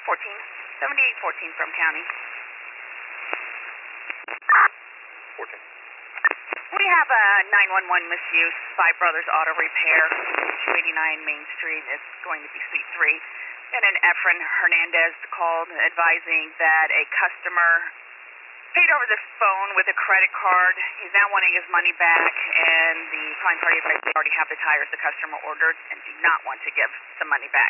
14. 7814 from county. 14. We have a 911 misuse, Five Brothers Auto Repair, 289 Main Street. It's going to be Suite 3. And an Efren Hernandez called advising that a customer paid over the phone with a credit card. He's now wanting his money back, and the client party advised they already have the tires the customer ordered and do not want to give the money back.